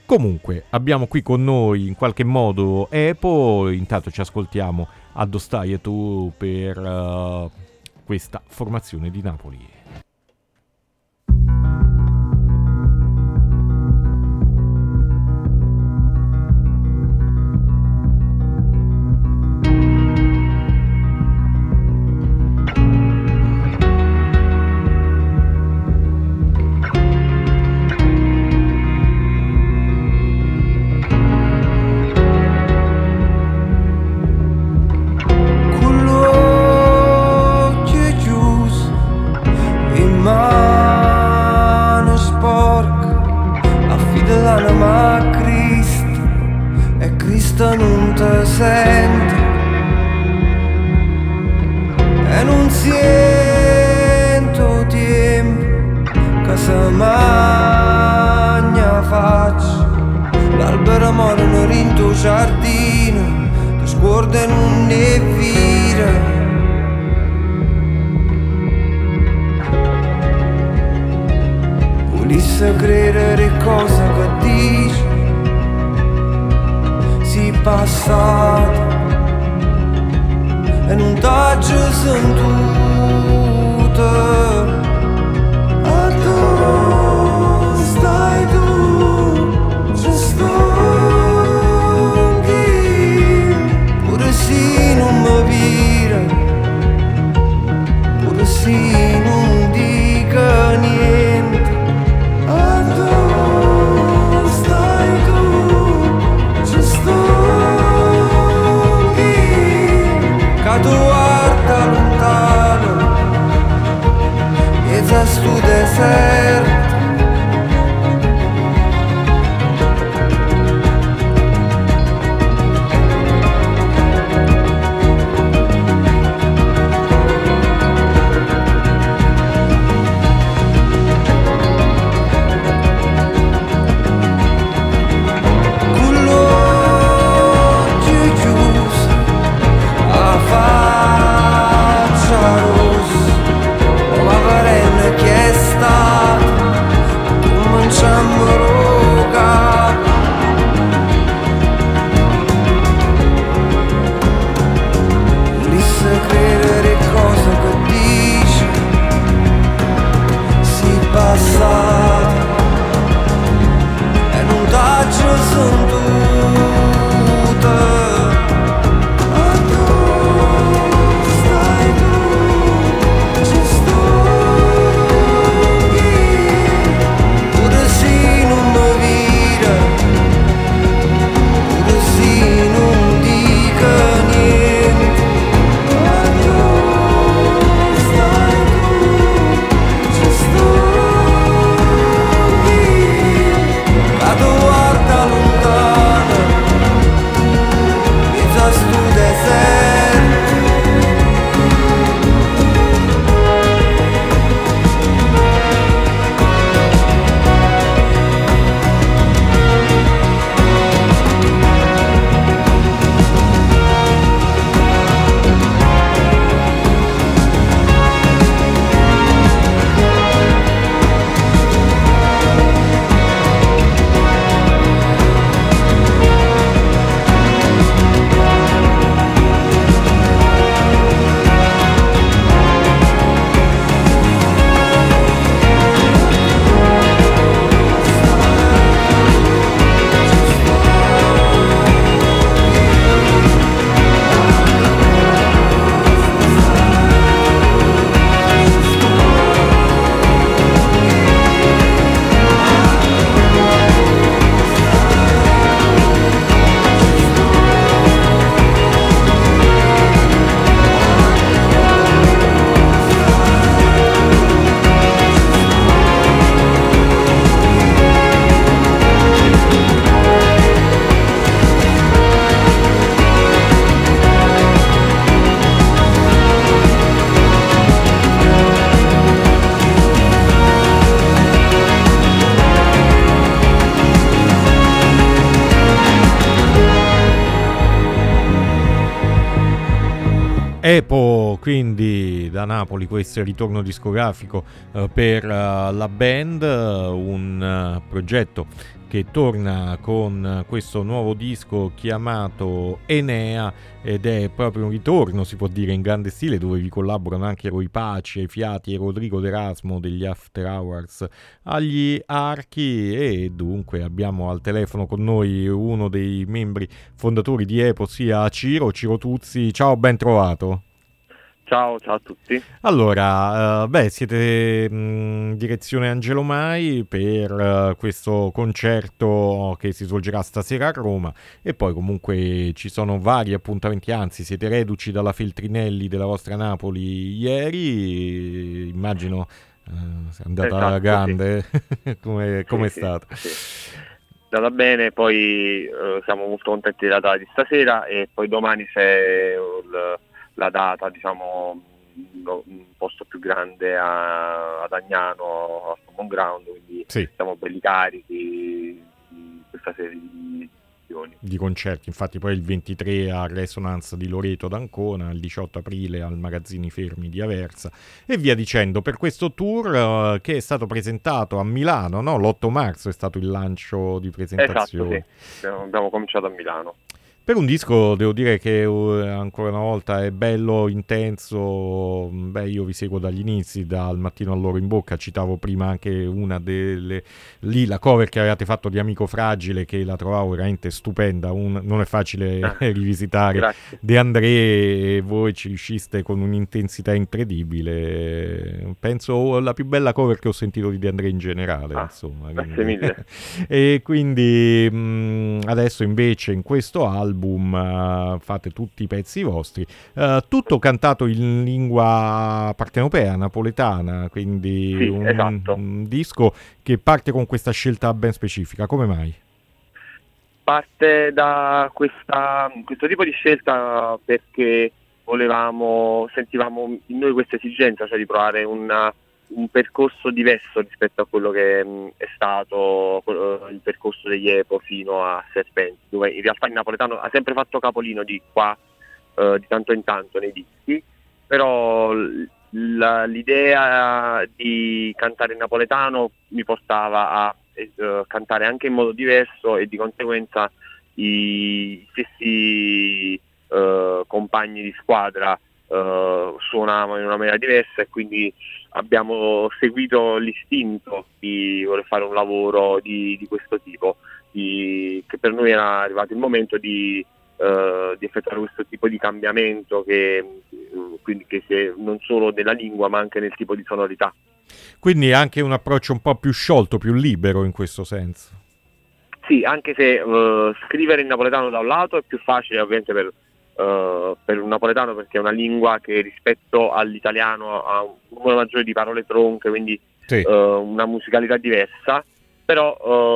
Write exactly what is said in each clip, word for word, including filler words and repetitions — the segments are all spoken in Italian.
Comunque, abbiamo qui con noi in qualche modo Epo, intanto ci ascoltiamo Addostai e tu per uh, questa formazione di Napoli. Non te sente e non sento tempo che si magna faccia l'albero moreno rinto giardino ti scorda non ne vira volesse credere cosa che dici passato e non t'aggi sentito a dove stai tu ci sto pure se non mi vira pure se non dica niente a dove stai tu ci sto tu guarda lontano e da stu deserto Epo, quindi da Napoli questo è il ritorno discografico eh, per uh, la band, uh, un uh, progetto che torna con questo nuovo disco chiamato Enea, ed è proprio un ritorno, si può dire, in grande stile, dove vi collaborano anche Roy Paci ai fiati e Rodrigo D'Erasmo degli After Hours agli archi. E dunque abbiamo al telefono con noi uno dei membri fondatori di EPO, sia Ciro, Ciro Tuzzi. Ciao, ben trovato. Ciao, ciao a tutti. Allora, uh, beh, siete in direzione Angelo Mai per uh, questo concerto che si svolgerà stasera a Roma, e poi comunque ci sono vari appuntamenti, anzi siete reduci dalla Feltrinelli della vostra Napoli ieri, immagino uh, sia andata Esatto, grande, sì. come è sì, stata? Sì, sì. È andata bene, poi uh, siamo molto contenti della data di stasera, e poi domani c'è il la data, diciamo, un posto più grande a, ad Agnano, a Common Ground, quindi sì, siamo belli carichi di questa serie di edizioni. Di concerti, infatti poi il ventitré a Resonance di Loreto ad Ancona, il diciotto aprile al Magazzini Fermi di Aversa, e via dicendo, per questo tour uh, che è stato presentato a Milano, no? l'otto marzo è stato il lancio di presentazione. Esatto, sì, abbiamo, abbiamo cominciato a Milano. Per un disco devo dire che uh, ancora una volta è bello, intenso. Beh, io vi seguo dagli inizi, dal Mattino all'oro in bocca. Citavo prima anche una delle lì, la cover che avevate fatto di Amico Fragile, che la trovavo veramente stupenda. Un, non è facile ah, rivisitare grazie. De André, e voi ci riusciste con un'intensità incredibile. Penso la più bella cover che ho sentito di De André in generale, ah, insomma. Grazie Quindi. mille. E quindi mh, adesso invece in questo album Uh, fate tutti i pezzi vostri, uh, tutto cantato in lingua partenopea, napoletana, quindi Sì, un, esatto. un disco che parte con questa scelta ben specifica. Come mai? Parte da questa, questo tipo di scelta perché volevamo, sentivamo in noi questa esigenza, cioè di provare una, un percorso diverso rispetto a quello che mh, è stato quello, il percorso degli EPO fino a Serpenti, dove in realtà il napoletano ha sempre fatto capolino di qua, eh, di tanto in tanto nei dischi, però la, l'idea di cantare in napoletano mi portava a eh, cantare anche in modo diverso, e di conseguenza i stessi eh, compagni di squadra eh, suonavano in una maniera diversa, e quindi abbiamo seguito l'istinto di voler fare un lavoro di, di questo tipo, di, che per noi era arrivato il momento di, uh, di effettuare questo tipo di cambiamento, che, quindi che sia non solo nella lingua ma anche nel tipo di sonorità. Quindi anche un approccio un po' più sciolto, più libero in questo senso. Sì, anche se uh, scrivere in napoletano da un lato è più facile ovviamente per Uh, per un napoletano, perché è una lingua che rispetto all'italiano ha un numero maggiore di parole tronche, quindi sì. uh, una musicalità diversa, però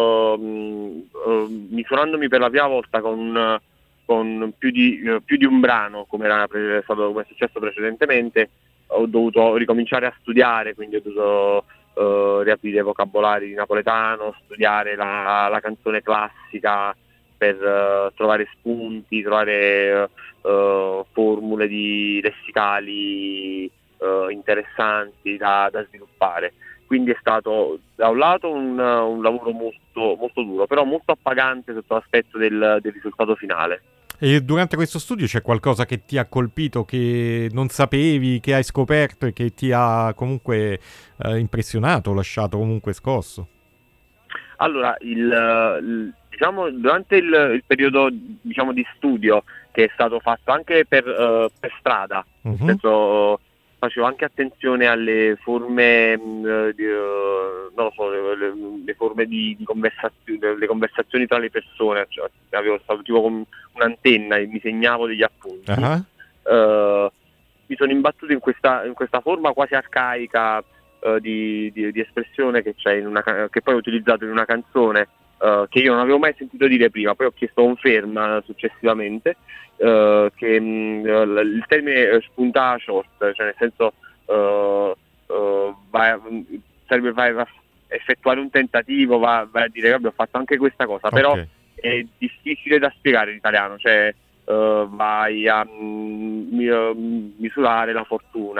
uh, uh, misurandomi per la prima volta con, con più, di, uh, più di un brano, come era pre- stato come è successo precedentemente, ho dovuto ricominciare a studiare, quindi ho dovuto uh, riaprire vocabolari di napoletano, studiare la, la canzone classica per uh, trovare spunti, trovare uh, formule di lessicali uh, interessanti da, da sviluppare. Quindi è stato da un lato un, un lavoro molto, molto duro, però molto appagante sotto l'aspetto del, del risultato finale. E durante questo studio c'è qualcosa che ti ha colpito, che non sapevi, che hai scoperto e che ti ha comunque eh, impressionato, lasciato comunque scosso? Allora, il, il, diciamo, durante il, il periodo diciamo, di studio, che è stato fatto anche per, uh, per strada, uh-huh. nel senso facevo anche attenzione alle forme, uh, di, uh, non lo so, le, le forme di, di conversazioni, le conversazioni tra le persone, cioè, avevo stato tipo con un'antenna e mi segnavo degli appunti. Uh-huh. Uh, mi sono imbattuto in questa, in questa forma quasi arcaica uh, di, di, di espressione che c'è in una, che poi ho utilizzato in una canzone uh, che io non avevo mai sentito dire prima, poi ho chiesto conferma successivamente. Uh, che mh, il termine spunta short, cioè nel senso uh, uh, vai, serve vai a effettuare un tentativo, va, vai a dire vabbè ho fatto anche questa cosa, okay. Però è difficile da spiegare in italiano, cioè uh, vai a mh, misurare la fortuna,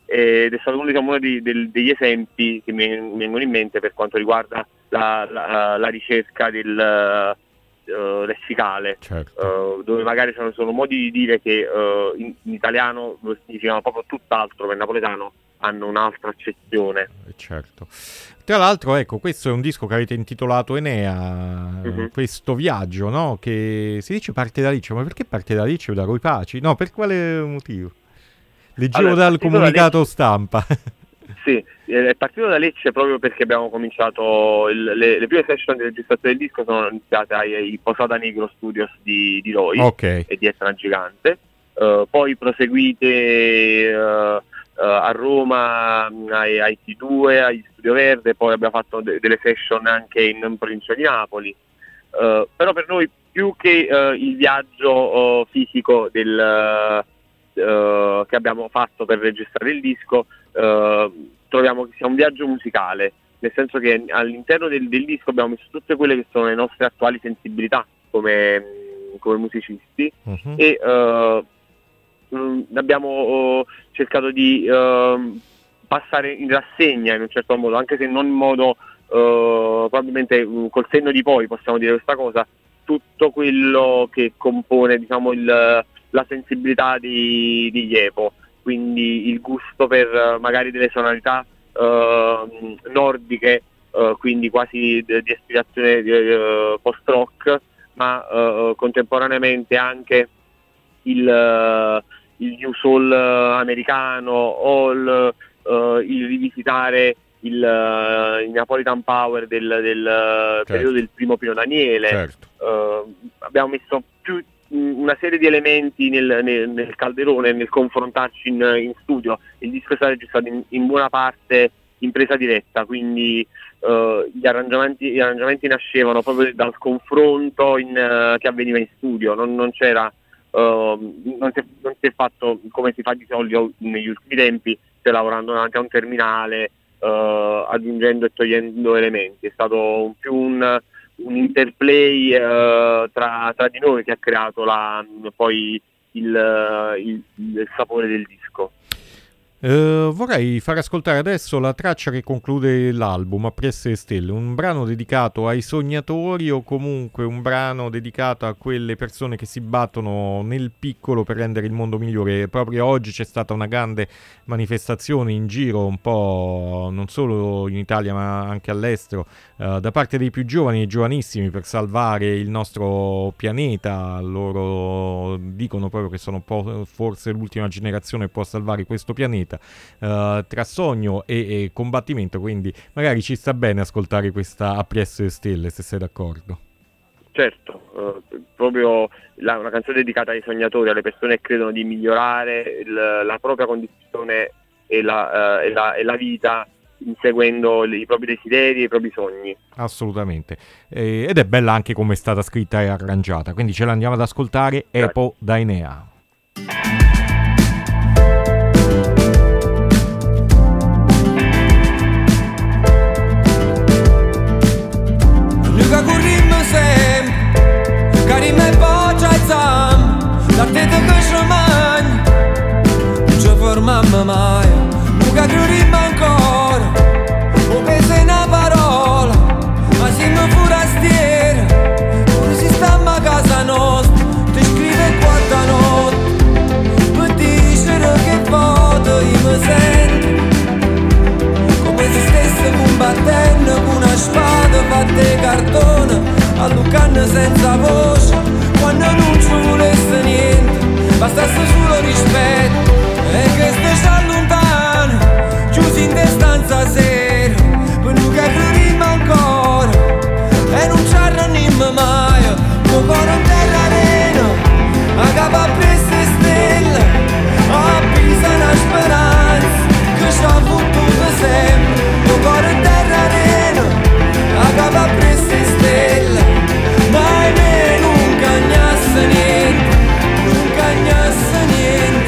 ed è stato uno, diciamo, uno dei, del, degli esempi che mi, mi vengono in mente per quanto riguarda la, la, la ricerca del uh, lessicale, certo. uh, dove magari sono, sono modi di dire che uh, in, in italiano significano proprio tutt'altro, per napoletano hanno un'altra accezione. Certo. Tra l'altro, ecco, questo è un disco che avete intitolato Enea, mm-hmm. questo viaggio, no? Che si dice parte da Lecce, ma perché parte da Lecce o da Roipaci? No, per quale motivo? Leggevo allora, dal comunicato da stampa. Sì, è partito da Lecce proprio perché abbiamo cominciato, il, le, le prime session di registrazione del disco sono iniziate ai, ai Posada Negro Studios di, di Roi, okay. e di Etna Gigante, uh, poi proseguite uh, uh, a Roma ai, ai T due, agli Studio Verde, poi abbiamo fatto de- delle session anche in, in provincia di Napoli, uh, però per noi più che uh, il viaggio uh, fisico del... Uh, Uh, che abbiamo fatto per registrare il disco, uh, troviamo che sia un viaggio musicale, nel senso che all'interno del, del disco abbiamo messo tutte quelle che sono le nostre attuali sensibilità come, come musicisti, uh-huh. e uh, mh, abbiamo uh, cercato di uh, passare in rassegna in un certo modo, anche se non in modo uh, probabilmente uh, col senno di poi possiamo dire questa cosa, tutto quello che compone, diciamo, il la sensibilità di, di Iepo, quindi il gusto per uh, magari delle sonorità uh, nordiche, uh, quindi quasi d- di ispirazione uh, post-rock, ma uh, contemporaneamente anche il, uh, il new soul uh, americano o il, uh, il rivisitare il, uh, il Napolitan Power del, del certo. periodo del primo Pino Daniele. Certo. Uh, abbiamo messo più una serie di elementi nel, nel, nel calderone, nel confrontarci in, in studio. Il disco è stato registrato in, in buona parte in presa diretta, quindi uh, gli, arrangiamenti, gli arrangiamenti nascevano proprio dal confronto in, uh, che avveniva in studio, non, non c'era uh, non, si è, non si è fatto come si fa di solito negli ultimi tempi, cioè lavorando davanti a un terminale, uh, aggiungendo e togliendo elementi. È stato un, più un un interplay uh, tra, tra di noi che ha creato la, poi il, il, il sapore del disco. Uh, vorrei far ascoltare adesso la traccia che conclude l'album, Appresse le Stelle, un brano dedicato ai sognatori o comunque un brano dedicato a quelle persone che si battono nel piccolo per rendere il mondo migliore. Proprio oggi c'è stata una grande manifestazione in giro, un po' non solo in Italia ma anche all'estero, uh, da parte dei più giovani e giovanissimi per salvare il nostro pianeta. Loro dicono proprio che sono po- forse l'ultima generazione che può salvare questo pianeta. Uh, tra sogno e, e combattimento, quindi magari ci sta bene ascoltare questa Appresse le Stelle, se sei d'accordo. Certo, uh, proprio la, una canzone dedicata ai sognatori, alle persone che credono di migliorare il, la propria condizione e la, uh, e la, e la vita inseguendo i propri desideri e i propri sogni. Assolutamente, eh, ed è bella anche come è stata scritta e arrangiata, quindi ce l'andiamo ad ascoltare. Grazie. Epo da Enea. Cari me poggia e zam, la teta che sciamagna, non ci fermammo mai, non cagriamo ancora, o pesa una parola, ma siamo forastieri, pure si stiamo a casa nostra, ti scrive quattro notte, per dire che foto io mi sento, come se stesse combattendo con una spada fatta di cartone, a Lucanne senza voce, quando non ci volesse niente, bastasse solo rispetto, e che stai già lontano, chiusi in te stanza sera, per noi che crediamo ancora, e non ci arrendiamo mai, con cuore in terra arena, a capo appresso le stelle, a Pisa una speranza, che ci ha fottuto sempre, con cuore in terra arena, a capo appresso le stelle. Mai me non cagnasse niente, non cagnasse niente.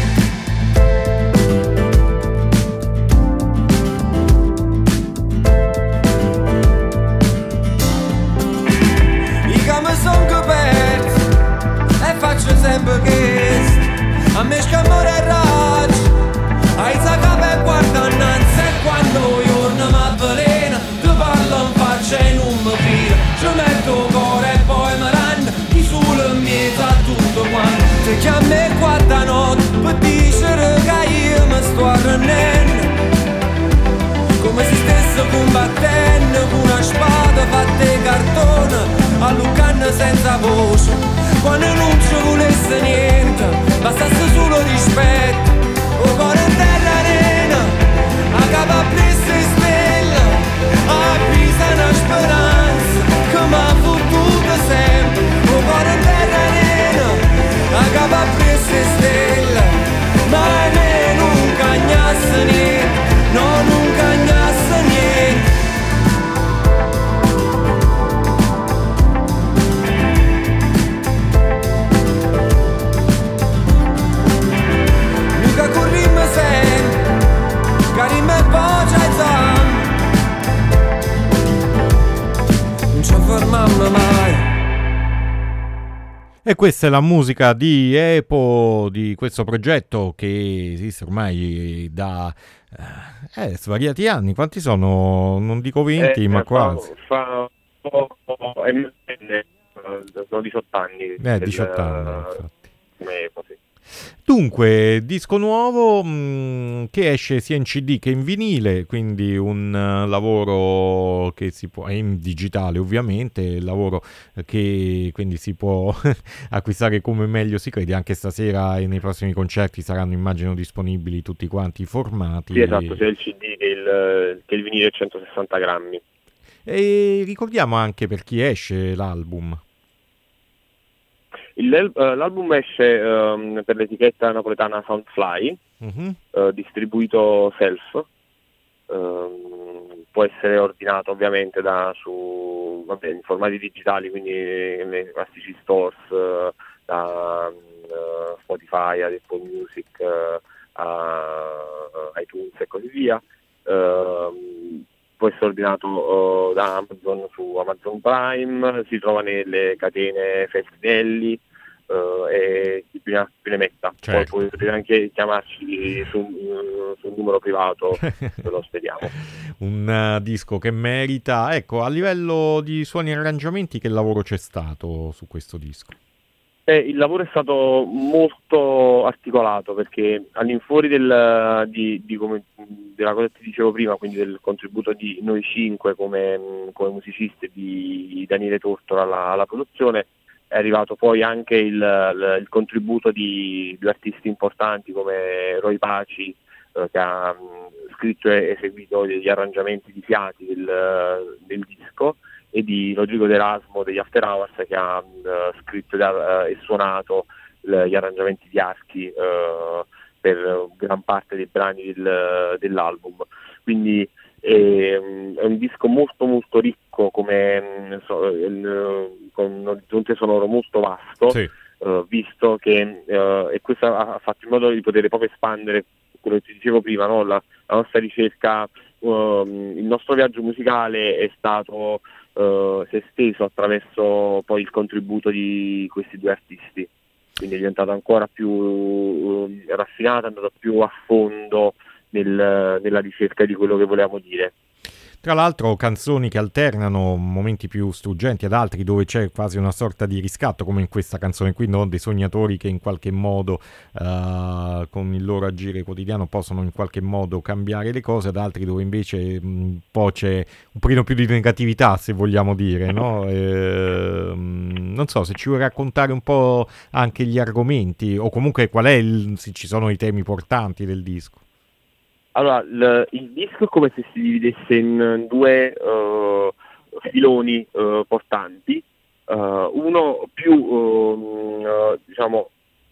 I cami son coperti e faccio sempre questo, a me scamore e raggio, ai mi chiami quattro notte per dire che io mi sto arrendendo, come se stesse combattendo con una spada fatta di cartone, a Lucanna senza voce, quando non ci volesse niente, bastasse solo rispetto, o cuore in terra arena, a capo presso e stella, a Pisa una speranza, che mi ha fottuto sempre, o cuore in terra arena, a capo presso e stella, ma a me non cagnasse niente, no non cagnasse niente. Mica corrimmo sempre, carimmo e poi c'è zam, non ci fermammo mai. E questa è la musica di Epo, di questo progetto che esiste ormai da eh, svariati anni. Quanti sono? Non dico venti, Eh, ma fa, quasi. fa poco, è- è- sono diciotto anni. Eh, del- diciotto anni, infatti. come Epo, sì. Dunque, disco nuovo mh, che esce sia in C D che in vinile, quindi un uh, lavoro che si può, è in digitale ovviamente, lavoro che quindi si può acquistare come meglio si crede. Anche stasera e nei prossimi concerti saranno, immagino, disponibili tutti quanti i formati. Sì, esatto, sia il C D che il, che il vinile centosessanta grammi. E ricordiamo anche per chi esce l'album. Il- eh, l'album esce ehm, per l'etichetta napoletana Soundfly, Mhm. eh, distribuito self, ehm, può essere ordinato ovviamente da su vabbè, in formati digitali, quindi nei classici stores, eh, da eh, Spotify ad Apple Music, eh, a iTunes e così via. Ehm, può essere ordinato eh, da Amazon su Amazon Prime, si trova nelle catene Feltrinelli, eh, e chi più ne ha più ne metta. Certo. Poi potete anche chiamarci su, mm, su un numero privato, ve lo spediamo. Un uh, disco che merita. Ecco, a livello di suoni e arrangiamenti, che lavoro c'è stato su questo disco? Eh, il lavoro è stato molto articolato, perché all'infuori del, di, di come, della cosa che ti dicevo prima, quindi del contributo di noi cinque come, come musicisti, di Daniele Tortora alla, alla produzione, è arrivato poi anche il, il, il contributo di due artisti importanti come Roy Paci, eh, che ha mh, scritto e eseguito gli arrangiamenti di fiati del, del disco, e di Rodrigo D'Erasmo degli After Hours, che ha uh, scritto uh, e suonato l- gli arrangiamenti di archi uh, per gran parte dei brani del, dell'album. Quindi è, è un disco molto molto ricco, come so, il, con un orizzonte sonoro molto vasto, Sì. uh, visto che uh, e questo ha fatto in modo di poter proprio espandere quello che ti dicevo prima, no? la, la nostra ricerca, uh, il nostro viaggio musicale è stato Uh, si è steso attraverso poi il contributo di questi due artisti, quindi è diventato ancora più uh, raffinato, è andato più a fondo nel, nella ricerca di quello che volevamo dire. Tra l'altro canzoni che alternano momenti più struggenti ad altri, dove c'è quasi una sorta di riscatto, come in questa canzone qui, no? Dei sognatori che in qualche modo uh, con il loro agire quotidiano possono in qualche modo cambiare le cose, ad altri dove invece un po' c'è un pochino più di negatività, se vogliamo dire, no? E, non so se ci vuoi raccontare un po' anche gli argomenti, o comunque qual è il, se ci sono i temi portanti del disco. Allora, il, il disco è come se si dividesse in due uh, filoni uh, portanti, uh, uno più uh, diciamo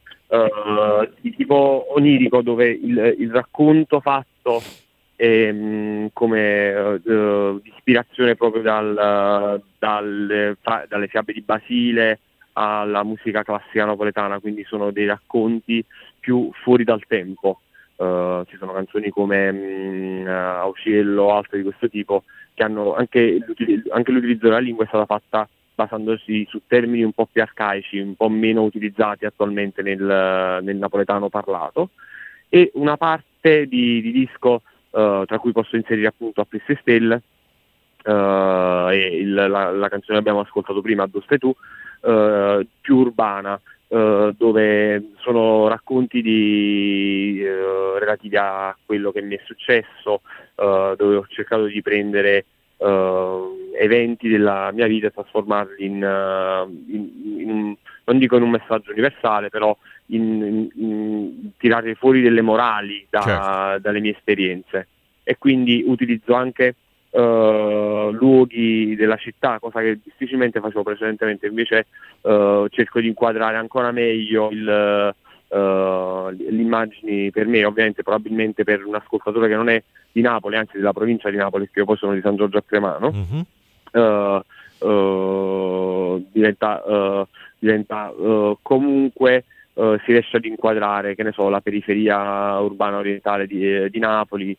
uh, di tipo onirico, dove il, il racconto fatto è um, come uh, di ispirazione proprio dal, dalle, dalle fiabe di Basile alla musica classica napoletana, quindi sono dei racconti più fuori dal tempo. Uh, ci sono canzoni come um, uh, Auciello o altre di questo tipo, che hanno anche, anche l'utilizzo della lingua è stata fatta basandosi su termini un po' più arcaici, un po' meno utilizzati attualmente nel, nel napoletano parlato, e una parte di, di disco uh, tra cui posso inserire appunto A Presse Stelle, uh, e il, la, la canzone che abbiamo ascoltato prima, Addo stai tu, uh, più urbana, uh, dove sono racconti di, uh, relativi a quello che mi è successo, uh, dove ho cercato di prendere uh, eventi della mia vita e trasformarli in, uh, in, in un, non dico in un messaggio universale, però in, in, in tirare fuori delle morali da, certo. dalle mie esperienze. E quindi utilizzo anche uh, luoghi della città, cosa che difficilmente facevo precedentemente, invece uh, cerco di inquadrare ancora meglio il, uh, le immagini per me, ovviamente probabilmente per un ascoltatore che non è di Napoli, anzi della provincia di Napoli, perché io poi sono di San Giorgio a Cremano, mm-hmm. uh, uh, diventa, uh, diventa uh, comunque uh, si riesce ad inquadrare, che ne so, la periferia urbana orientale di, di Napoli,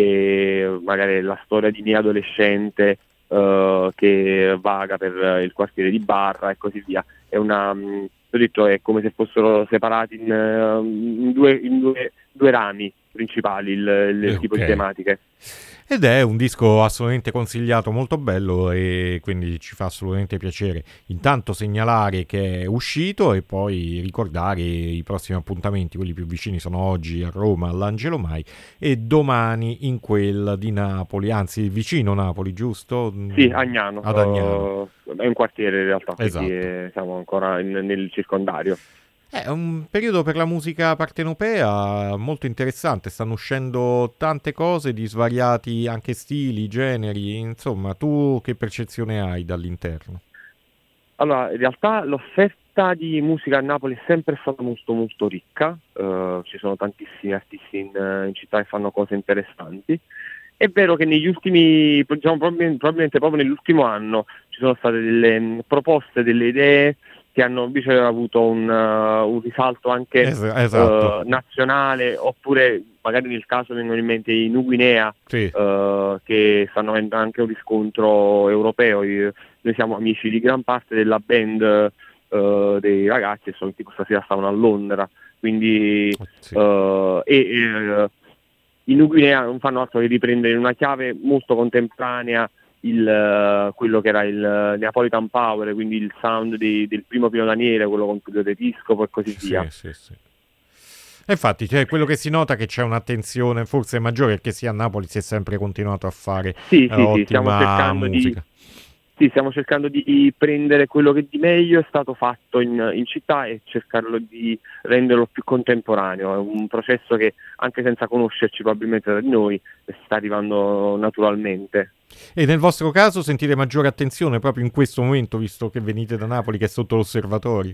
e magari la storia di mia adolescente uh, che vaga per il quartiere di Barra e così via. È una, um, ho detto, è come se fossero separati in, uh, in, due, in due, due rami principali il, il okay. tipo di tematiche. Ed è un disco assolutamente consigliato, molto bello, e quindi ci fa assolutamente piacere intanto segnalare che è uscito e poi ricordare i prossimi appuntamenti. Quelli più vicini sono oggi a Roma all'Angelo Mai e domani in quella di Napoli, anzi vicino Napoli, giusto? Sì, Agnano, ad Agnano. Uh, è un quartiere in realtà, esatto. Quindi siamo ancora in, nel circondario. È un periodo per la musica partenopea molto interessante, stanno uscendo tante cose di svariati anche stili, generi, insomma, tu che percezione hai dall'interno? Allora, in realtà l'offerta di musica a Napoli è sempre stata molto molto ricca, uh, ci sono tantissimi artisti in, in città che fanno cose interessanti. È vero che negli ultimi, diciamo, probabilmente proprio nell'ultimo anno ci sono state delle proposte, delle idee che hanno invece avuto un, uh, un risalto anche esatto. uh, nazionale, oppure magari nel caso vengono in mente i Nuguinea, sì. uh, che stanno avendo anche un riscontro europeo. Io, noi siamo amici di gran parte della band uh, dei ragazzi, e sono tipo stasera stavano a Londra, quindi sì. uh, e, e uh, i Nuguinea non fanno altro che riprendere in una chiave molto contemporanea il, uh, quello che era il Neapolitan Power, quindi il sound di, del primo Pino Daniele, quello con Tullio Tedesco e così sì, via. Sì, sì. Infatti c'è quello che si nota, che c'è un'attenzione forse maggiore, perché sì, a Napoli si è sempre continuato a fare sì, uh, sì, ottima sì, stiamo cercando musica. Di... Sì, stiamo cercando di prendere quello che di meglio è stato fatto in, in città e cercarlo di renderlo più contemporaneo. È un processo che, anche senza conoscerci probabilmente da noi, sta arrivando naturalmente. E nel vostro caso sentite maggiore attenzione proprio in questo momento, visto che venite da Napoli, che è sotto l'osservatorio?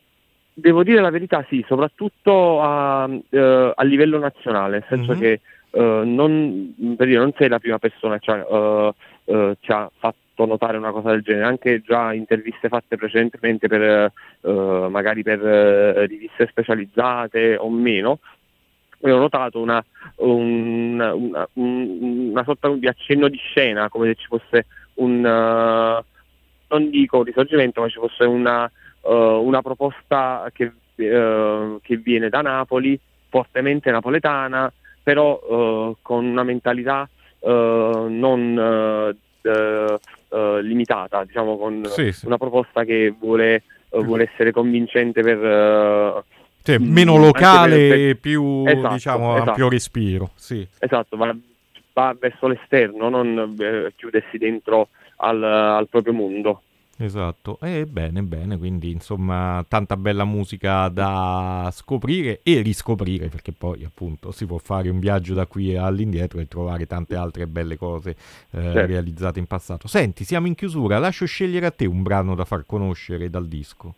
Devo dire la verità, sì, soprattutto a, eh, a livello nazionale, nel senso mm-hmm. che eh, non, per dire, non sei la prima persona che ci ha, eh, eh, ci ha fatto notare una cosa del genere, anche già interviste fatte precedentemente per uh, magari per uh, riviste specializzate o meno. Ho notato una, una, una, una sorta di accenno di scena, come se ci fosse un uh, non dico un risorgimento, ma ci fosse una, uh, una proposta che, uh, che viene da Napoli, fortemente napoletana, però uh, con una mentalità uh, non uh, Uh, uh, limitata, diciamo, con sì, sì. una proposta che vuole, uh, vuole essere convincente per uh, cioè, meno locale e per, per... più esatto, diciamo esatto. ampio respiro. Sì. Esatto, va, va verso l'esterno, non eh, chiudersi dentro al, al proprio mondo. Esatto, e bene, bene, quindi insomma tanta bella musica da scoprire e riscoprire, perché poi appunto si può fare un viaggio da qui all'indietro e trovare tante altre belle cose eh, certo. realizzate in passato. Senti, siamo in chiusura, lascio scegliere a te un brano da far conoscere dal disco.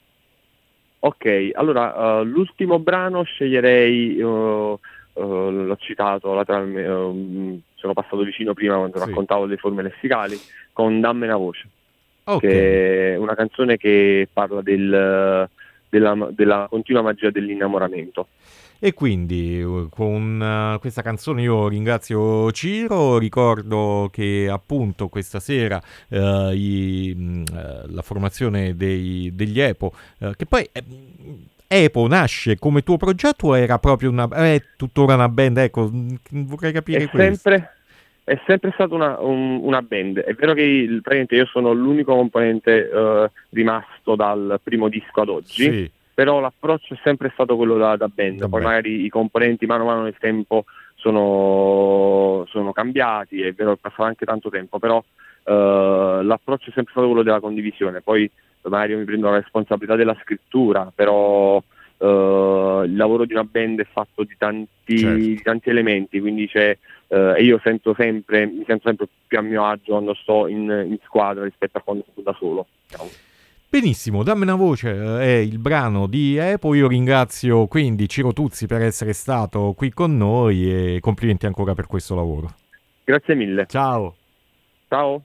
Ok, allora uh, l'ultimo brano sceglierei, uh, uh, l'ho citato lateralmente, uh, sono passato vicino prima quando sì. raccontavo le forme lessicali, con Dammi una voce. Okay. Che è una canzone che parla del, della, della continua magia dell'innamoramento. E quindi con uh, questa canzone io ringrazio Ciro, ricordo che appunto questa sera uh, i, uh, la formazione dei, degli EPO, uh, che poi eh, EPO nasce come tuo progetto o era proprio una, è tuttora una band? Ecco, vorrei capire è questo. Sempre... È sempre stata una, un, una band. È vero che il, io sono l'unico componente uh, rimasto dal primo disco ad oggi, sì. però l'approccio è sempre stato quello da, da band. Vabbè. Poi magari i componenti mano a mano nel tempo sono, sono cambiati, è vero, è passato anche tanto tempo, però uh, l'approccio è sempre stato quello della condivisione. Poi magari io mi prendo la responsabilità della scrittura, però Uh, il lavoro di una band è fatto di tanti, certo. di tanti elementi, quindi c'è, uh, e io sento sempre, mi sento sempre più a mio agio quando sto in, in squadra rispetto a quando sto da solo. Diciamo. Benissimo, Dammi una voce è il brano di Epo. Io ringrazio quindi Ciro Tuzzi per essere stato qui con noi e complimenti ancora per questo lavoro. Grazie mille. Ciao. Ciao.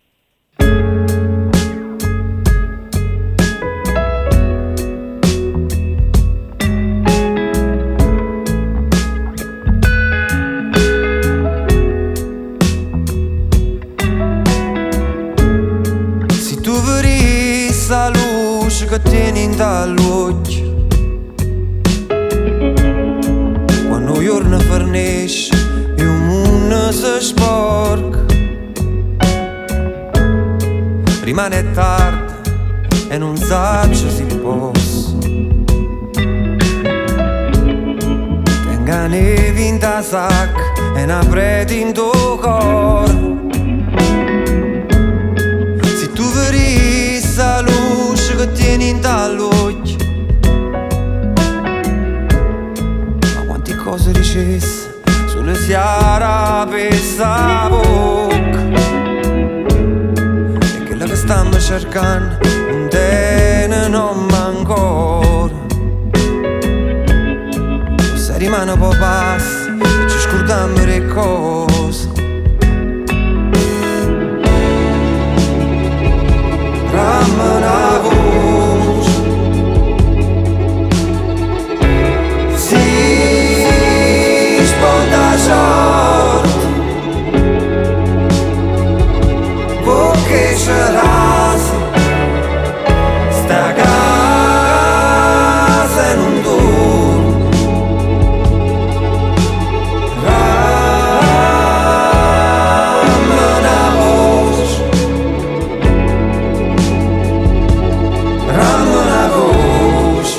La luce che tieni in dall'occhio quando il giorno fornisce e il mondo si sporca, rimane tardi e non sa se si possa, tenga nevi in da sacca e una prete in tuo cuore. Se tu verissi la luce che tieni in dall'occhio, ma quante cose dicesse sulle siara per sta bocca, e quella che stiamo cercando non tiene nome ancora. Se rimane un po' passa e ci scordiamo le cose, dammi una voce, si sponda sorte, perché c'è rasa, sta casa e non dorme, dammi una voce, dammi una voce.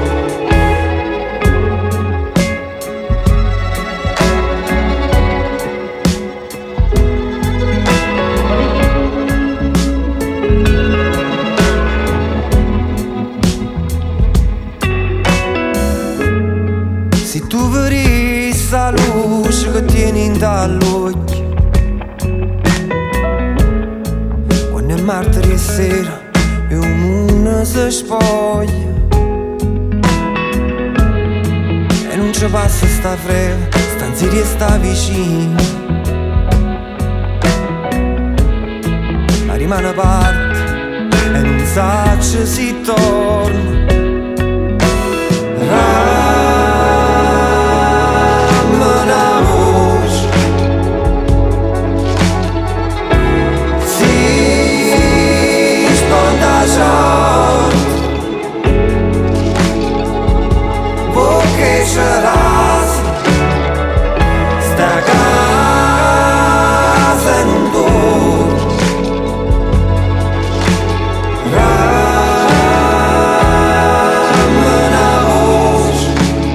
Se tu verissi la luce che tieni in dall'occhio, quando è martedì sera e il mondo si spoglia e non ci passa sta freva, sta in serie sta vicino, ma rimane parte e non sa se si torna. Dammi una voce, si sponda sorte, perché c'è rasa, sta casa e non dorme, dammi una voce,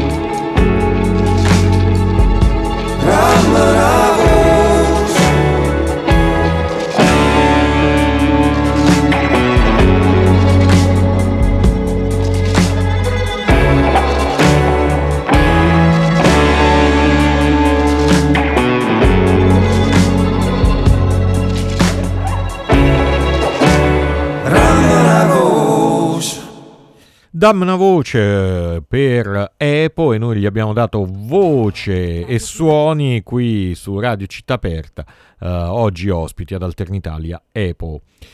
dammi una voce. Dammi una voce. Dammi una voce per Epo, e noi gli abbiamo dato voce e suoni qui su Radio Città Aperta. Uh, oggi ospiti ad Alternitalia Epo.